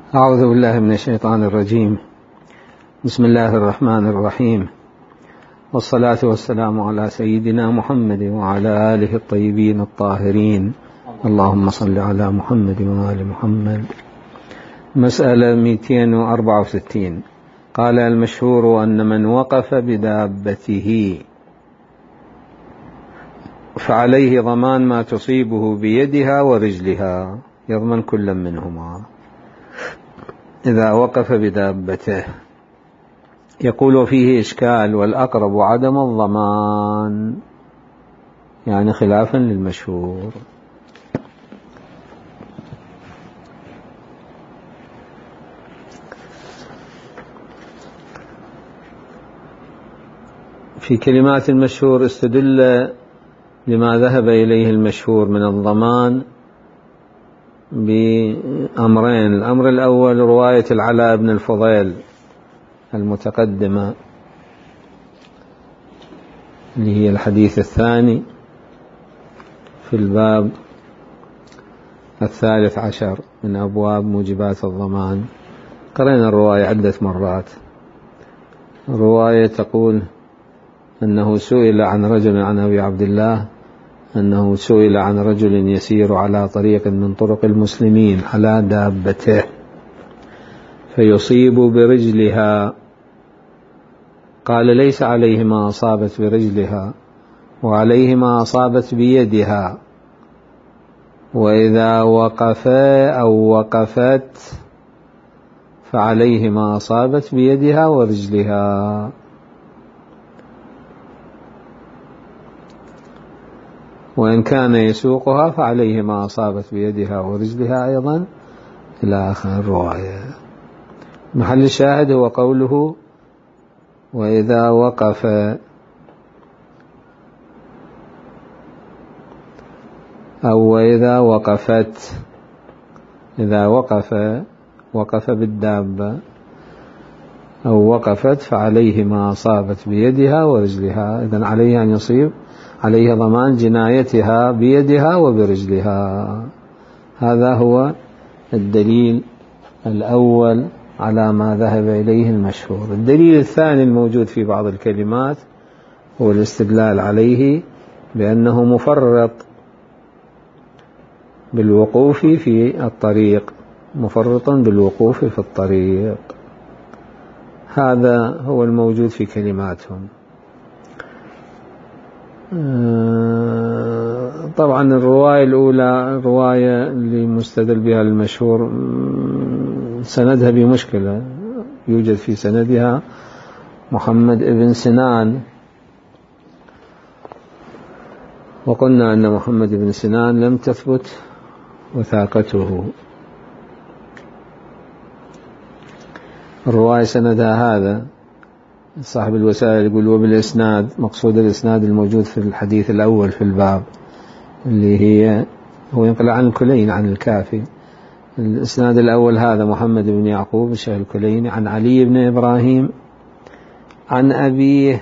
أعوذ بالله من الشيطان الرجيم. بسم الله الرحمن الرحيم، والصلاة والسلام على سيدنا محمد وعلى آله الطيبين الطاهرين. اللهم صل على محمد وآل محمد. مسألة 264. قال: المشهور أن من وقف بدابته فعليه ضمان ما تصيبه بيدها ورجلها، يضمن كل منهما إذا وقف بدابته. يقول فيه إشكال، والأقرب عدم الضمان، يعني خلافا للمشهور. في كلمات المشهور استدل لما ذهب إليه المشهور من الضمان بأمرين. الأمر الأول رواية العلاء بن الفضيل المتقدمة، اللي هي الحديث الثاني في الباب 13 من أبواب موجبات الضمان. قرأنا الرواية عدة مرات. الرواية تقول أنه سئل عن رجل، عن أبي عبد الله، أنه سئل عن رجل يسير على طريق من طرق المسلمين على دابته فيصيب برجلها، قال: ليس عليه ما أصابت برجلها، وعليه ما أصابت بيدها، وإذا وقف أو وقفت فعليه ما أصابت بيدها ورجلها. وإن كان يسوقها فعليه ما أصابت بيدها ورجلها أيضا، إلى آخر الرواية. محل الشاهد هو قوله: وإذا وقف أو وإذا وقفت. إذا وقف بالدابة أو وقفت فعليه ما أصابت بيدها ورجلها. إذن عليه أن يصيب، عليه ضمان جنايتها بيدها وبرجلها. هذا هو الدليل الأول على ما ذهب إليه المشهور. الدليل الثاني الموجود في بعض الكلمات هو الاستدلال عليه بأنه مفرط بالوقوف في الطريق، مفرط بالوقوف في الطريق. هذا هو الموجود في كلماتهم. طبعا الرواية الأولى، الرواية اللي مستدل بها المشهور، سندها بمشكلة، يوجد في سندها محمد ابن سنان، وقلنا أن محمد ابن سنان لم تثبت وثاقته. الرواية سندها هذا. صاحب الوسائل يقول: وبالإسناد، مقصود الإسناد الموجود في الحديث الأول في الباب، اللي هو ينقل عن الكليني عن الكافي. الإسناد الأول هذا محمد بن يعقوب الشيخ الكليني عن علي بن إبراهيم عن أبيه.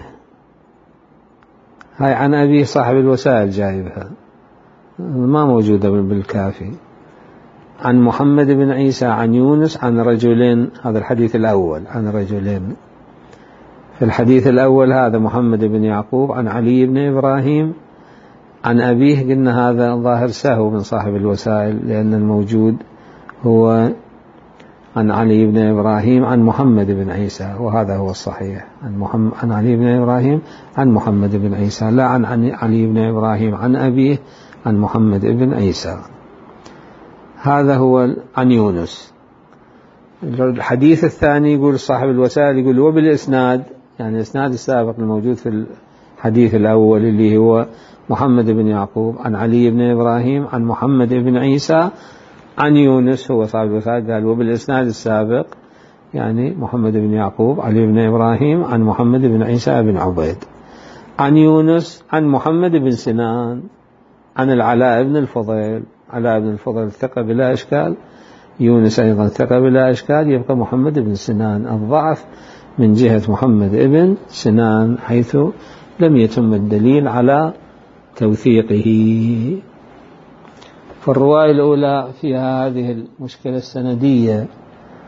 هاي عن أبيه صاحب الوسائل جايبها، ما موجودة بالكافي. عن محمد بن عيسى عن يونس عن رجلين. هذا الحديث الأول عن رجلين. في الحديث الأول هذا محمد بن يعقوب عن علي بن إبراهيم عن أبيه. قلنا هذا ظاهر سهو من صاحب الوسائل، لأن الموجود هو عن علي بن إبراهيم عن محمد بن عيسى، وهذا هو الصحيح. عن علي بن إبراهيم عن محمد بن عيسى، لا عن علي بن إبراهيم عن أبيه عن محمد بن عيسى. هذا هو عن يونس. الحديث الثاني يقول صاحب الوسائل، يقول: وبالإسناد، يعني الإسناد السابق الموجود في الحديث الأول اللي هو محمد بن يعقوب عن علي بن إبراهيم عن محمد بن عيسى عن يونس. هو صاحب الوسائل قال: وبالإسناد السابق، يعني محمد بن يعقوب علي بن إبراهيم عن محمد بن عيسى بن عبيد عن يونس عن محمد بن سنان عن العلاء بن الفضيل. علاء بن الفضيل ثقة بلا إشكال، يونس أيضا ثقة بلا إشكال، يبقى محمد بن سنان. الضعف من جهة محمد بن سنان، حيث لم يتم الدليل على توثيقه. فالرواية الأولى فيها هذه المشكلة السندية،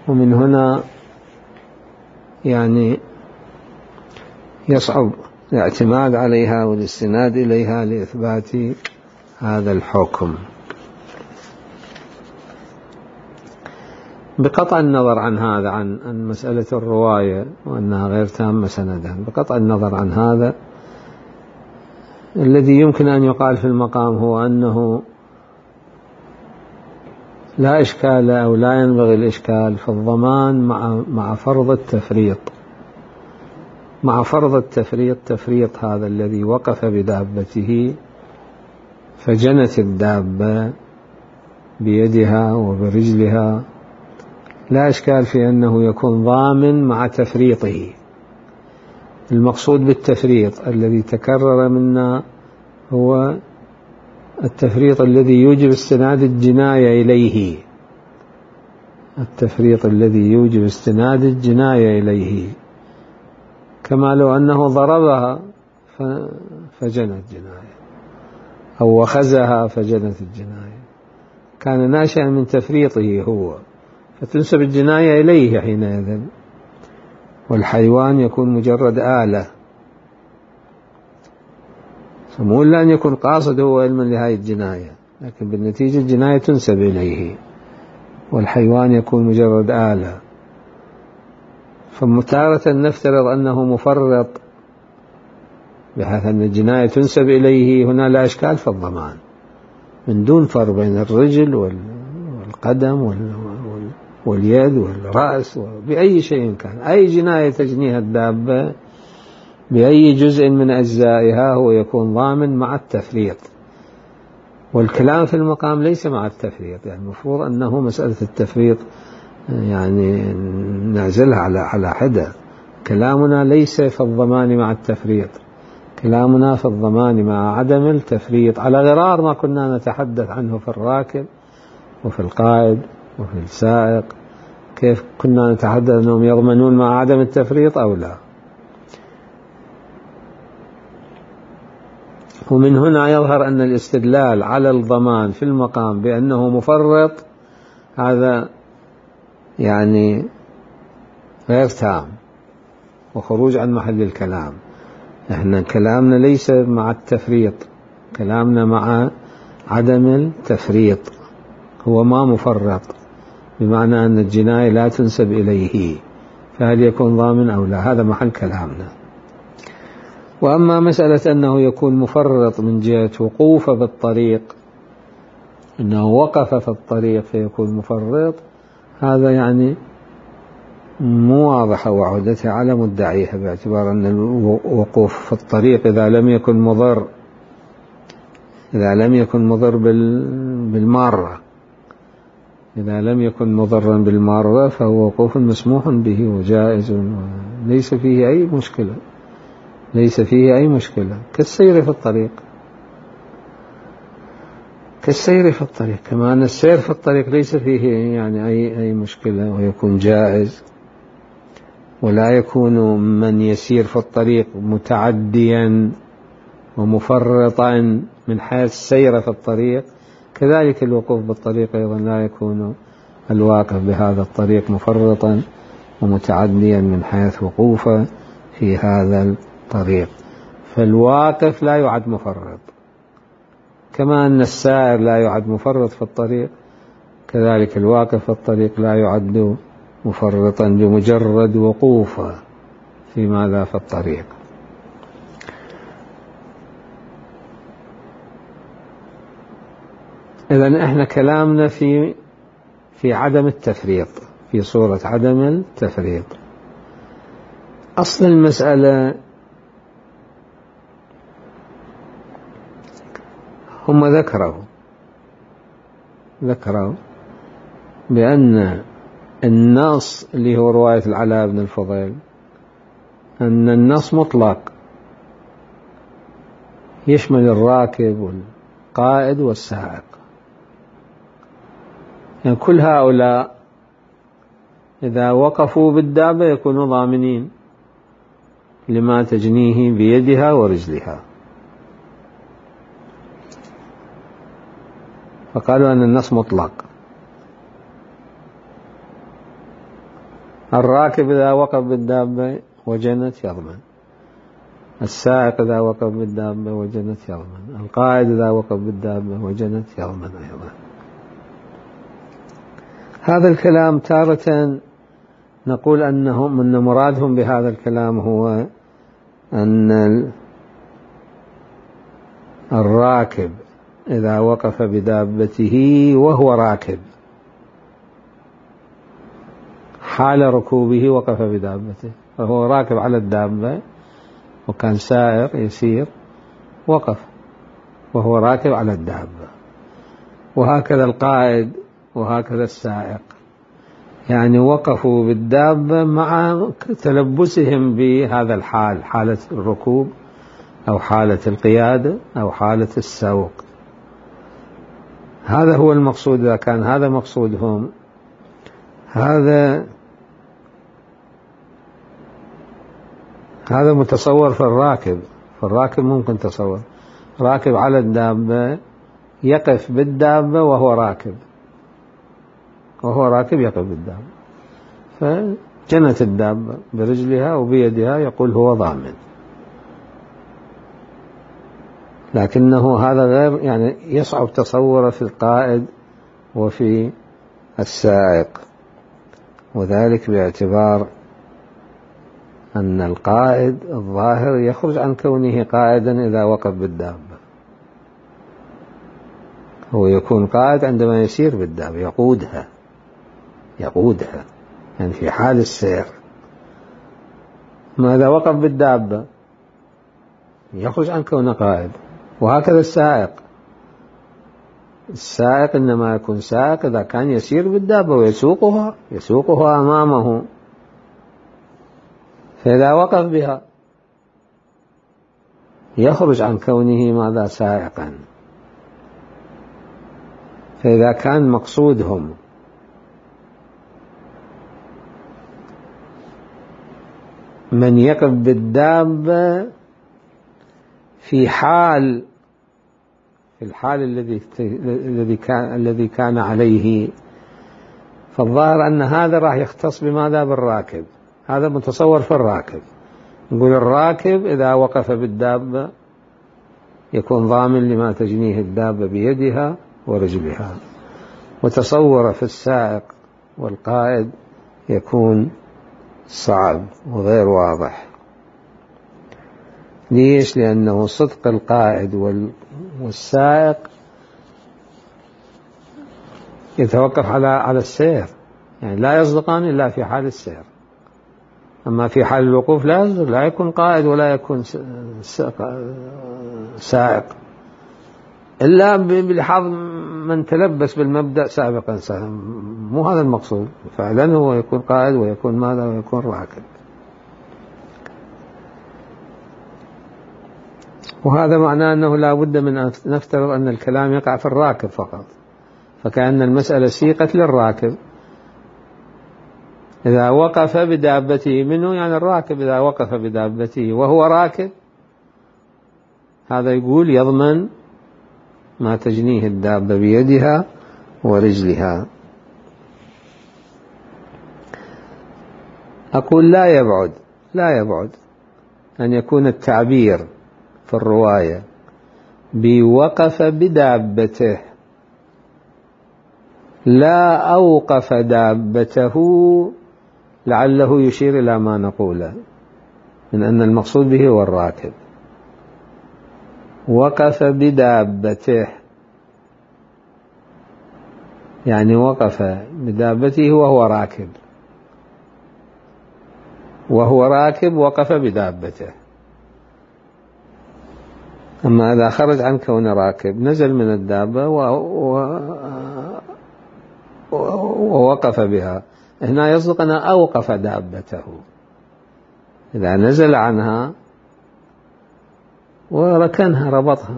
ومن هنا يعني يصعب الاعتماد عليها والاستناد إليها لإثبات هذا الحكم. بقطع النظر عن هذا، عن مسألة الرواية وأنها غير تامة سندا، بقطع النظر عن هذا، الذي يمكن أن يقال في المقام هو أنه لا إشكال أو لا ينبغي الإشكال في الضمان مع فرض التفريط، مع فرض التفريط، تفريط هذا الذي وقف بدابته فجنت الدابة بيدها وبرجلها، لا إشكال في أنه يكون ضامن مع تفريطه. المقصود بالتفريط الذي تكرر منا هو التفريط الذي يوجب استناد الجناية إليه، التفريط الذي يوجب استناد الجناية إليه، كما لو أنه ضربها فجنت جناية أو وخزها فجنت الجناية، كان ناشئا من تفريطه هو، فتنسب الجناية إليه حينئذ، والحيوان يكون مجرد آلة، مو إلا أن يكون قاصد هو علما لهذه الجناية، لكن بالنتيجة الجناية تنسب إليه، والحيوان يكون مجرد آلة. فمتارة نفترض أنه مفرط بحيث أن الجناية تنسب إليه، هنا لا إشكال في الضمان من دون فرق بين الرجل والقدم واليد والرأس وبأي شيء كان، أي جناية تجنيها الدابة بأي جزء من أجزائها هو يكون ضامن مع التفريط. والكلام في المقام ليس مع التفريط، يعني المفروض أنه مسألة التفريط يعني نعزلها على حدة. كلامنا ليس في الضمان مع التفريط، كلامنا في الضمان مع عدم التفريط، على غرار ما كنا نتحدث عنه في الراكب وفي القائد وفي السائق، كيف كنا نتحدث أنهم يضمنون مع عدم التفريط أو لا. ومن هنا يظهر أن الاستدلال على الضمان في المقام بأنه مفرط هذا يعني غير تام وخروج عن محل الكلام. احنا كلامنا ليس مع التفريط، كلامنا مع عدم التفريط، هو ما مفرط، بمعنى أن الجناية لا تنسب إليه، فهل يكون ضامن أو لا، هذا محل كلامنا. وأما مسألة أنه يكون مفرط من جهة وقوفه بالطريق، أنه وقف في الطريق فيكون مفرط، هذا يعني مو واضحة وعودتها على مدعيها، باعتبار أن الوقوف في الطريق إذا لم يكن مضر بالمارة، إذا لم يكن مضرا بالمارة فهو وقوف مسموح به وجائز وليس فيه أي مشكلة، ليس فيه أي مشكلة، كالسير في الطريق، كالسير في الطريق، كما أن السير في الطريق ليس فيه يعني أي مشكلة ويكون جائز، ولا يكون من يسير في الطريق متعديا ومفرطا من حيث السير في الطريق، كذلك الوقوف بالطريق أيضا لا يكون الواقف بهذا الطريق مفرطا ومتعديا من حيث وقوفه في هذا الطريق. فالواقف لا يعد مفرط، كما أن السائر لا يعد مفرط في الطريق، كذلك الواقف في الطريق لا يعد مفرطا بمجرد وقوفه في ماذا في الطريق. إذن إحنا كلامنا في عدم التفريط، في صورة عدم التفريط. أصل المسألة هم ذكروا بأن النص اللي هو رواية العلاء بن الفضيل، أن النص مطلق يشمل الراكب والقائد والسائق، يعني كل هؤلاء إذا وقفوا بالدابة يكونوا ضامنين لما تجنيه بيدها ورجلها، فقالوا أن النص مطلق. الراكب إذا وقف بالدابة وجنت يضمن، السائق إذا وقف بالدابة وجنت يضمن، القائد إذا وقف بالدابة وجنت يضمن أيضا. هذا الكلام تارة نقول أن مرادهم بهذا الكلام هو أن الراكب إذا وقف بدابته وهو راكب حال ركوبه وقف بدابته، فهو راكب على الدابة وكان سائر يسير وقف وهو راكب على الدابة، وهكذا القائد وهكذا السائق، يعني وقفوا بالدابة مع تلبسهم بهذا الحال، حالة الركوب أو حالة القيادة أو حالة السوق. هذا هو المقصود. إذا كان هذا مقصودهم، هذا متصور في الراكب. فالراكب ممكن تصور راكب على الدابة يقف بالدابة وهو راكب يقف بالدابة، فجنت الدابة برجلها وبيدها، يقول هو ضامن. لكنه هذا غير، يعني يصعب تصوره في القائد وفي السائق، وذلك باعتبار أن القائد الظاهر يخرج عن كونه قائدا إذا وقف بالدابة، هو يكون قائد عندما يسير بالدابة يقودها يعني في حال السير. ما إذا وقف بالدابة يخرج عن كونه قائد. وهكذا السائق إنما يكون سائق إذا كان يسير بالدابة ويسوقها أمامه، فإذا وقف بها يخرج عن كونه ماذا؟ سائقا. فإذا كان مقصودهم من يقف بالدابة في الحال الذي كان عليه، فالظاهر أن هذا راح يختص بماذا؟ بالراكب. هذا متصور في الراكب. نقول الراكب إذا وقف بالدابة يكون ضامن لما تجنيه الدابة بيدها ورجلها، وتصور في السائق والقائد يكون صعب وغير واضح. ليش؟ لأنه صدق القائد والسائق يتوقف على السير، يعني لا يصدقان إلا في حال السير. أما في حال الوقوف لا يكون قائد ولا يكون سائق، إلا بلحاظ من تلبس بالمبدأ سابقا. مو هذا المقصود فعلا، هو يكون قائد ويكون ماذا؟ ويكون راكب. وهذا معناه أنه لا بد من أن نفترض أن الكلام يقع في الراكب فقط، فكأن المسألة سيقت للراكب إذا وقف بدابته منه، يعني الراكب إذا وقف بدابته وهو راكب، هذا يقول يضمن ما تجنيه الدابة بيدها ورجلها. أقول لا يبعد أن يكون التعبير في الرواية بوقف بدابته لا أوقف دابته، لعله يشير إلى ما نقوله من أن المقصود به هو الراكب. وقف بدابته يعني وقف بدابته وهو راكب وقف بدابته. أما إذا خرج عن كون راكب نزل من الدابة ووقف بها، هنا يصدق أن أوقف دابته. إذا نزل عنها وركنها ربطها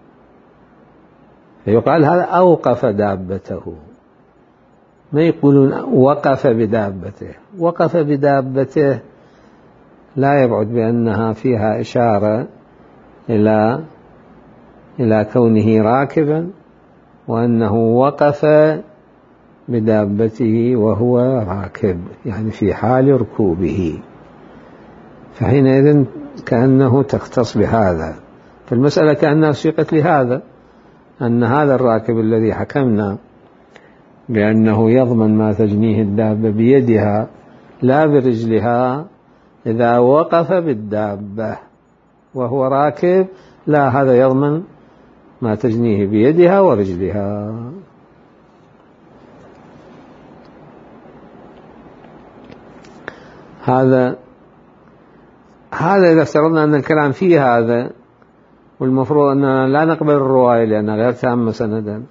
فيقال هذا أوقف دابته، ما يقولون وقف بدابته. وقف بدابته لا يبعد بأنها فيها إشارة إلى كونه راكبا، وأنه وقف بدابته وهو راكب، يعني في حال ركوبه، فحينئذ كأنه تختص بهذا. فالمسألة كأنها سيقت لهذا، أن هذا الراكب الذي حكمنا بأنه يضمن ما تجنيه الدابة بيدها لا برجلها، إذا وقف بالدابة وهو راكب لا، هذا يضمن ما تجنيه بيدها ورجلها. هذا إذا افترضنا أن الكلام فيه هذا، والمفروض أننا لا نقبل الرواية لأنها غير تامة سندا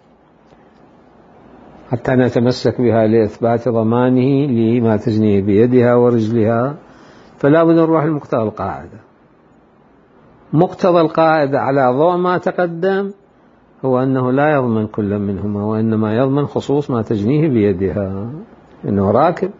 حتى نتمسك بها لإثبات ضمانه لما تجنيه بيدها ورجلها، فلا بد نروح لمقتضى القاعدة. مقتضى القاعدة على ضوء ما تقدم هو أنه لا يضمن كل منهما، وإنما يضمن خصوص ما تجنيه بيدها، إنه راكب،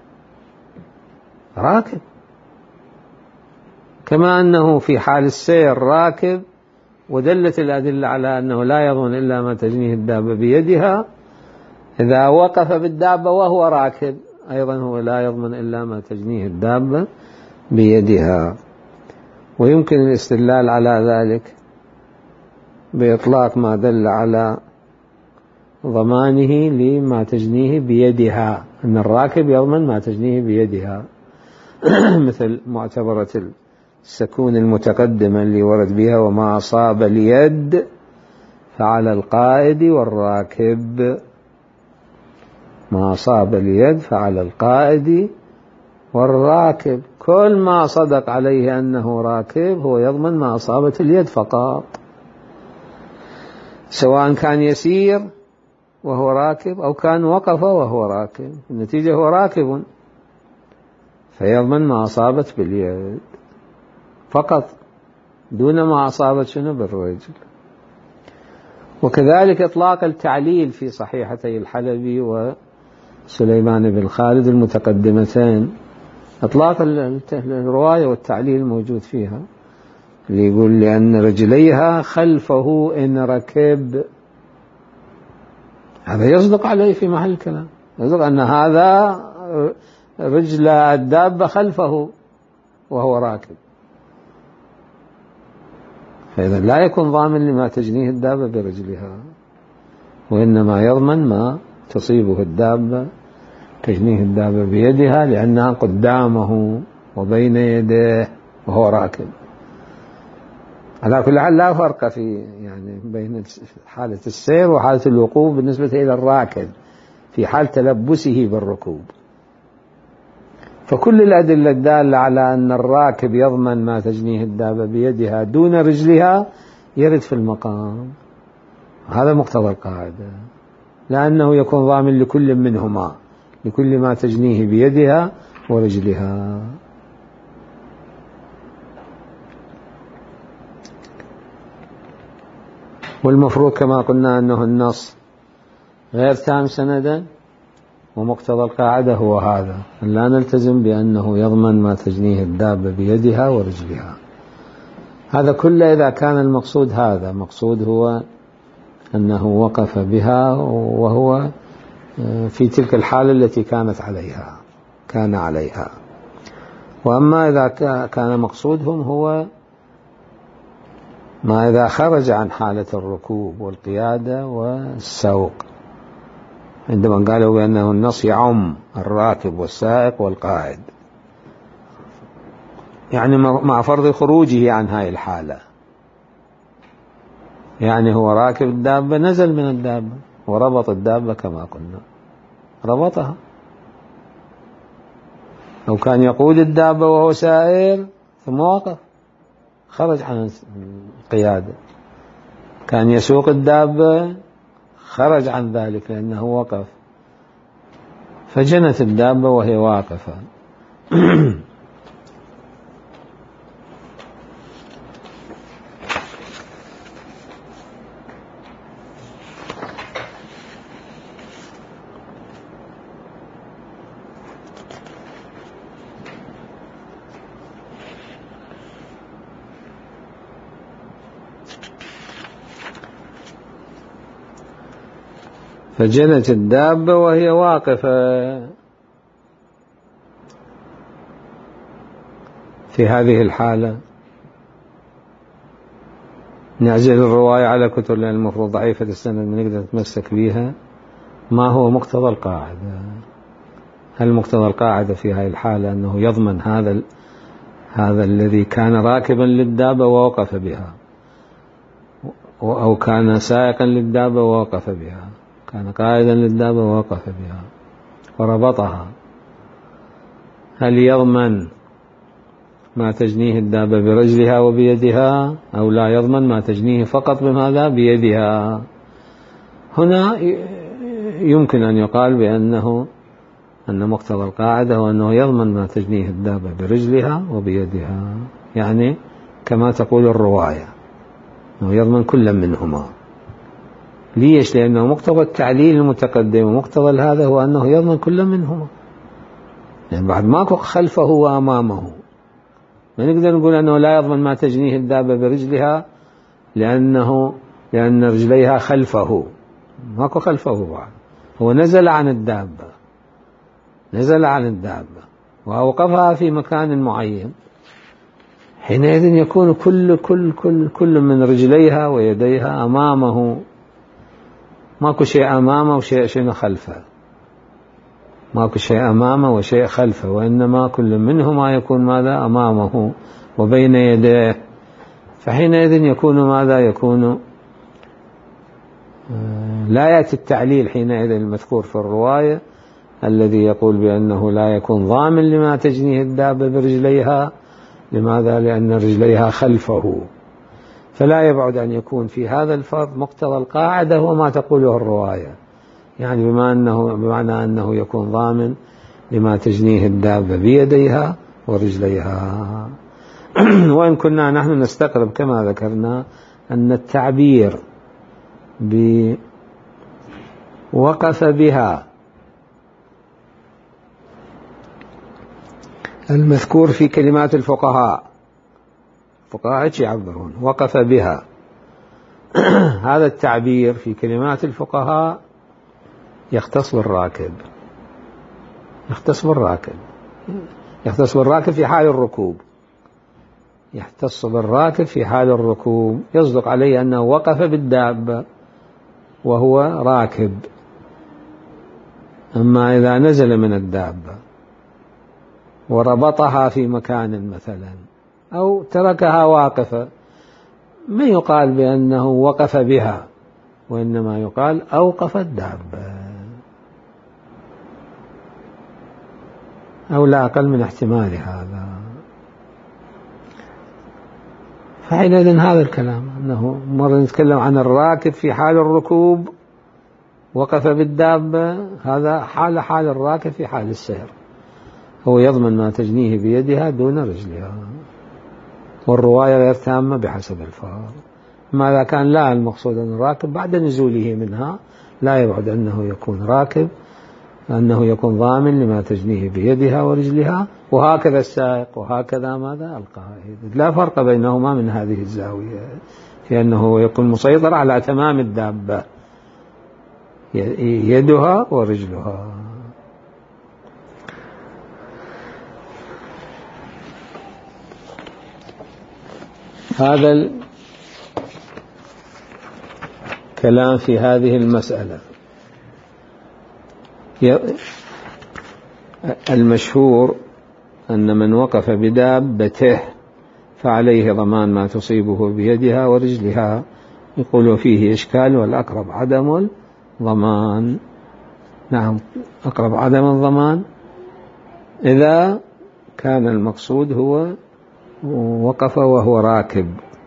كما أنه في حال السير راكب، ودلت الأدلة على أنه لا يضمن إلا ما تجنيه الدابة بيدها، إذا وقف بالدابة وهو راكب أيضا هو لا يضمن إلا ما تجنيه الدابة بيدها. ويمكن الاستدلال على ذلك بإطلاق ما دل على ضمانه لما تجنيه بيدها، أن الراكب يضمن ما تجنيه بيدها، مثل معتبرة السكون المتقدمة اللي ورد بها وما أصاب اليد فعلى القائد والراكب، ما أصاب اليد فعلى القائد والراكب، كل ما صدق عليه أنه راكب هو يضمن ما أصابت اليد فقط، سواء كان يسير وهو راكب أو كان وقف وهو راكب، النتيجة هو راكب فيضمن ما أصابت باليد فقط دون ما أصابت شنو بالرجل. وكذلك إطلاق التعليل في صحيحتي الحلبي وسليمان بن خالد المتقدمتين، إطلاق الرواية والتعليل موجود فيها، اللي يقول لأن رجليها خلفه إن ركب، هذا يصدق عليه في محل الكلام، يصدق أن هذا رجل الدابة خلفه وهو راكب، فإذا لا يكون ضامن لما تجنيه الدابة برجلها، وإنما يضمن ما تصيبه الدابة تجنيه الدابة بيدها لأنها قدامه وبين يديه وهو راكب. على كل حال لا فرق في يعني بين حالة السير وحالة الوقوف بالنسبة إلى الراكب في حال تلبسه بالركوب. فكل الأدلة الدالة على أن الراكب يضمن ما تجنيه الدابة بيدها دون رجلها يرد في المقام، هذا مقتضى القاعدة، لأنه يكون ضامن لكل منهما، لكل ما تجنيه بيدها ورجلها. والمفروض كما قلنا أنه النص غير تام سندا، ومقتضى القاعدة هو هذا، أن لا نلتزم بأنه يضمن ما تجنيه الدابة بيدها ورجلها. هذا كله إذا كان المقصود هذا، مقصود هو أنه وقف بها وهو في تلك الحالة التي كان عليها. وأما إذا كان مقصودهم هو ما إذا خرج عن حالة الركوب والقيادة والسوق، عندما قالوا بأنه النص يعم الراكب والسائق والقائد، يعني مع فرض خروجه عن هاي الحالة، يعني هو راكب الدابة نزل من الدابة وربط الدابة كما قلنا، ربطها، أو كان يقود الدابة وهو سائر ثم وقف خرج عن القيادة، كان يسوق الدابة خرج عن ذلك لأنه وقف، فجنت الدابة وهي واقفة. فجنت الدابة وهي واقفة. في هذه الحالة نعزل الرواية على كتب، لأن المفروض ضعيفة السند نقدر نتمسك بها. ما هو مقتضى القاعدة؟ هل مقتضى القاعدة في هذه الحالة أنه يضمن هذا الذي كان راكبا للدابة ووقف بها، أو كان سائقا للدابة ووقف بها، كان قائدا للدابة ووقف بها وربطها، هل يضمن ما تجنيه الدابة برجلها وبيدها، أو لا يضمن ما تجنيه فقط بماذا؟ بيدها؟ هنا يمكن أن يقال أن مقتضى القاعدة هو أنه يضمن ما تجنيه الدابة برجلها وبيدها، يعني كما تقول الرواية أنه يضمن كل منهما. ليش؟ لأنه مقتضى التعليل المتقدم ومقتضى هذا هو أنه يضمن كل منهما، يعني بعد ماكو خلفه وأمامه. ما نقدر نقول أنه لا يضمن ما تجنيه الدابة برجلها لأن رجليها خلفه، ماكو خلفه بعد، هو نزل عن الدابة وأوقفها في مكان معين. حينئذ يكون كل من رجليها ويديها أمامه، ماكو شيء أمامه وشيء خلفه، ماكو شيء أمامه وشيء خلفه، وإنما كل منهما يكون ماذا؟ أمامه وبين يديه. فحينئذ يكون ماذا؟ يكون لا يأتي التعليل حينئذ المذكور في الرواية الذي يقول بأنه لا يكون ضامن لما تجنيه الدابة برجليها. لماذا؟ لأن رجليها خلفه. فلا يبعد أن يكون في هذا الفرض مقتضى القاعدة هو ما تقوله الرواية، يعني بمعنى أنه يكون ضامن لما تجنيه الدابة بيديها ورجليها. وإن كنا نحن نستقرب كما ذكرنا أن التعبير بوقف بها المذكور في كلمات الفقهاء ايش يعبرون؟ وقف بها. هذا التعبير في كلمات الفقهاء يختص بالراكب في حال الركوب، يصدق عليه أنه وقف بالدابة وهو راكب. أما إذا نزل من الدابة وربطها في مكان مثلا أو تركها واقفة، ما يقال بأنه وقف بها، وإنما يقال أوقف الدابة، أو لا أقل من احتمال هذا. فحينئذ هذا الكلام أنه مرة نتكلم عن الراكب في حال الركوب وقف بالدابة، هذا حال الراكب في حال السير، هو يضمن ما تجنيه بيدها دون رجلها، والرواية غير تامة بحسب الفار. ماذا كان لا المقصود أن الراكب بعد نزوله منها لا يبعد أنه يكون راكب، أنه يكون ضامن لما تجنيه بيدها ورجلها، وهكذا السائق وهكذا ماذا القائد. لا فرق بينهما من هذه الزاوية في أنه يكون مسيطر على تمام الدابة يدها ورجلها. هذا الكلام في هذه المسألة. المشهور أن من وقف بدابته فعليه ضمان ما تصيبه بيدها ورجلها، يقول فيه إشكال، والأقرب عدم الضمان. نعم، أقرب عدم الضمان إذا كان المقصود هو وقف وهو راكب،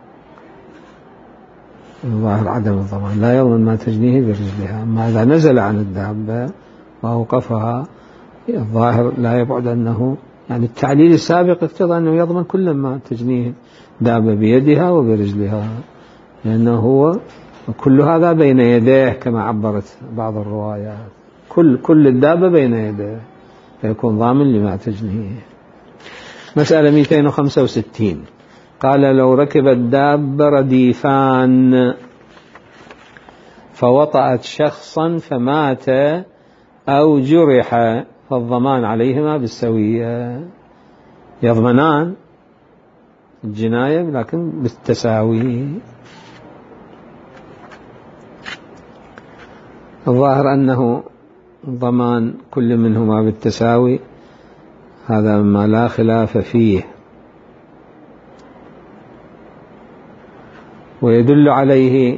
الظاهر عدم الضمان، لا يضمن ما تجنيه برجلها. أما إذا نزل عن الدابة وأوقفها الظاهر لا يبعد أنه، يعني التعليل السابق اقتضى أنه يضمن كل ما تجنيه دابة بيدها وبرجلها، لأنه هو كل هذا بين يديه كما عبرت بعض الروايات، كل الدابة بين يديه فيكون ضامن لما تجنيه. مسألة 265 قال: لو ركب الدابة رديفان فوطأت شخصا فمات أو جرح فالضمان عليهما بالسوية. يضمنان الجناية لكن بالتساوي. الظاهر أنه ضمان كل منهما بالتساوي هذا مما لا خلاف فيه، ويدل عليه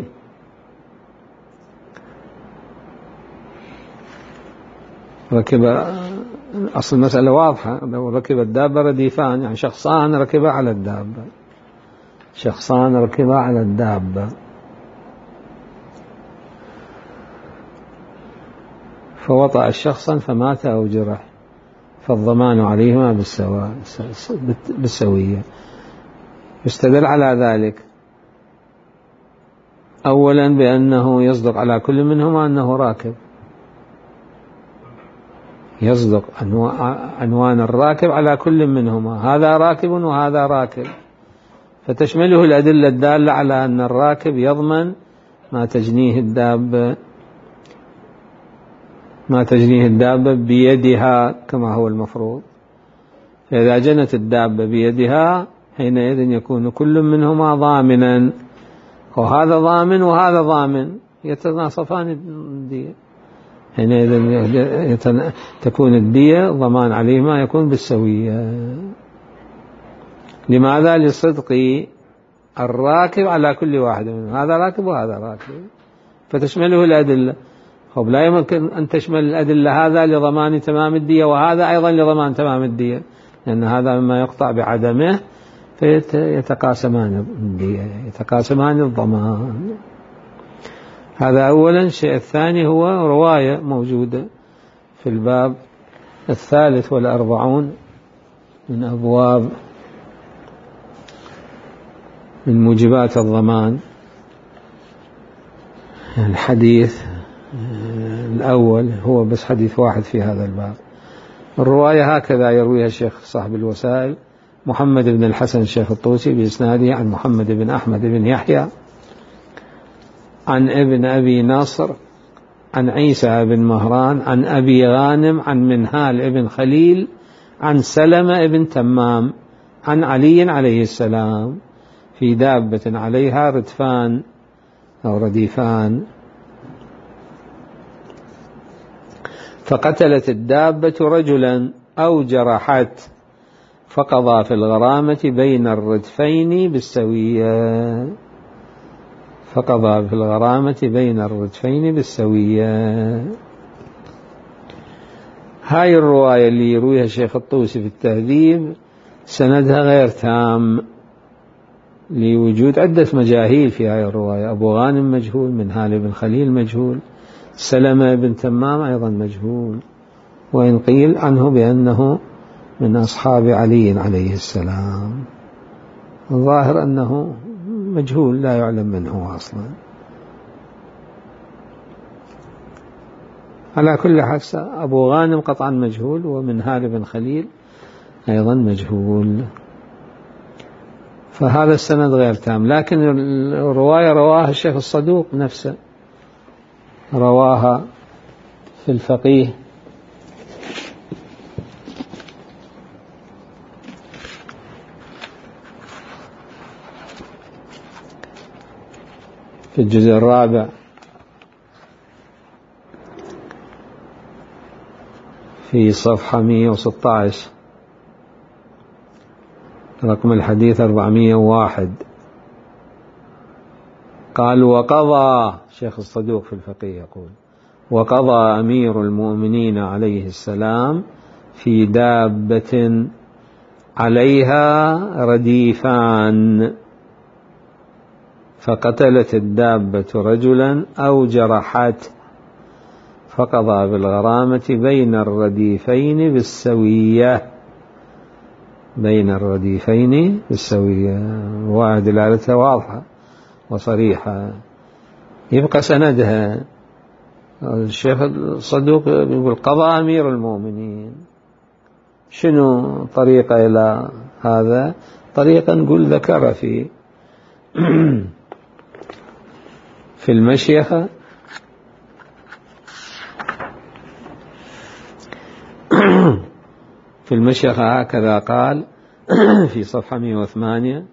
أصل المسألة واضحة، لو ركب الدابة رديفان يعني شخصان ركبا على الدابة، شخصان ركبا على الدابة، فوطأ الشخصا فمات أو جرح فالضمان عليهما بالسوية. يستدل على ذلك أولا بأنه يصدق على كل منهما أنه راكب، يصدق عنوان الراكب على كل منهما، هذا راكب وهذا راكب، فتشمله الأدلة الدالة على أن الراكب يضمن ما تجنيه الدابة بيدها كما هو المفروض. فإذا جنت الدابة بيدها حينئذ يكون كل منهما ضامنا، وهذا ضامن وهذا ضامن يتناصفان الدية، حينئذ تكون الدية ضمان عليهما يكون بالسوية. لماذا؟ لصدق الراكب على كل واحد منهم، هذا راكب وهذا راكب، فتشمله الأدلة. لا يمكن أن تشمل الأدلة هذا لضمان تمام الدية وهذا أيضا لضمان تمام الدية، لأن هذا مما يقطع بعدمه فيتقاسمان الدية، يتقاسمان الضمان. هذا أولا. الشيء الثاني هو رواية موجودة في الباب 43 من أبواب من موجبات الضمان. الحديث الأول هو بس حديث واحد في هذا الباب. الرواية هكذا يرويها الشيخ صاحب الوسائل محمد بن الحسن الشيخ الطوسي بإسناده عن محمد بن أحمد بن يحيى عن ابن أبي نصر عن عيسى بن مهران عن أبي غانم عن منهال بن خليل عن سلمة بن تمام عن علي عليه السلام في دابة عليها ردفان أو رديفان، فقتلت الدابة رجلا أو جرحت فقضى في الغرامة بين الردفين بالسوية، فقضى في الغرامة بين الردفين بالسوية. هاي الرواية اللي يرويها الشيخ الطوسي في التهذيب سندها غير تام لوجود عدة مجاهيل في هاي الرواية، أبو غانم مجهول، منهال بن خليل مجهول، سلمة بن تمام أيضا مجهول، وإن قيل عنه بأنه من أصحاب علي عليه السلام. الظاهر أنه مجهول لا يعلم منه أصلا. على كل حال أبو غانم قطعا مجهول، ومنهال بن خليل أيضا مجهول، فهذا السند غير تام. لكن الرواية رواها الشيخ الصدوق نفسه، رواها في الفقيه في الجزء الرابع في صفحة 116 رقم الحديث 401. قال: وقضى شيخ الصدوق في الفقيه يقول: وقضى أمير المؤمنين عليه السلام في دابة عليها رديفان، فقتلت الدابة رجلا أو جرحت، فقضى بالغرامة بين الرديفين بالسوية، بين الرديفين بالسوية. ودلالتها واضحة وصريحة. يبقى سندها الشيخ الصدوق يقول: قضى أمير المؤمنين. شنو طريقة إلى هذا؟ طريقة نقول ذكر في المشيخة في المشيخة هكذا قال في صفحة 108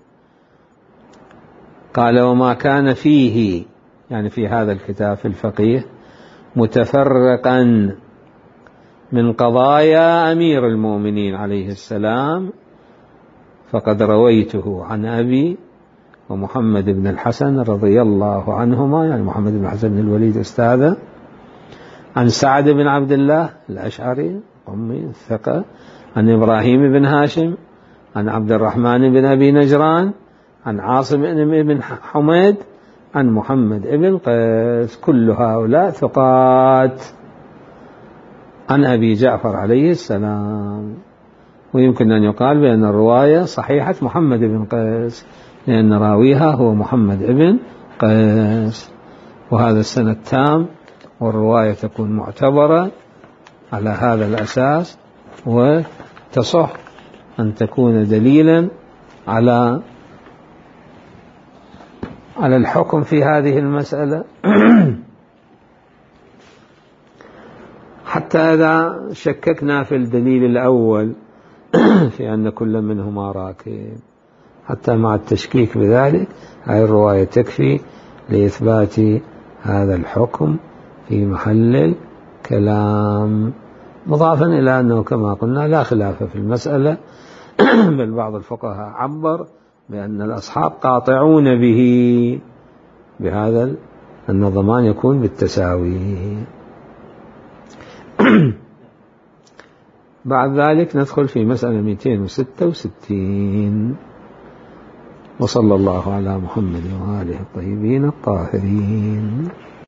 قال: وما كان فيه، يعني في هذا الكتاب في الفقيه، متفرقا من قضايا أمير المؤمنين عليه السلام فقد رويته عن أبي ومحمد بن الحسن رضي الله عنهما، يعني محمد بن الحسن بن الوليد أستاذه، عن سعد بن عبد الله الأشعري أمي الثقة، عن إبراهيم بن هاشم، عن عبد الرحمن بن أبي نجران، عن عاصم بن حميد، عن محمد بن قيس، كل هؤلاء ثقات عن أبي جعفر عليه السلام. ويمكن أن يقال بأن الرواية صحيحة محمد بن قيس، لأن راويها هو محمد بن قيس، وهذا السند تام، والرواية تكون معتبرة على هذا الأساس، وتصح أن تكون دليلا على الحكم في هذه المسألة. حتى إذا شككنا في الدليل الأول في أن كل منهما راكب، حتى مع التشكيك بذلك هذه الرواية تكفي لإثبات هذا الحكم في محل الكلام، مضافا إلى أنه كما قلنا لا خلاف في المسألة، بل بعض الفقهاء عبر بأن الأصحاب قاطعون به بهذا أن الضمان يكون بالتساوي. بعد ذلك ندخل في مسألة 266. وصلى الله على محمد وآله الطيبين الطاهرين.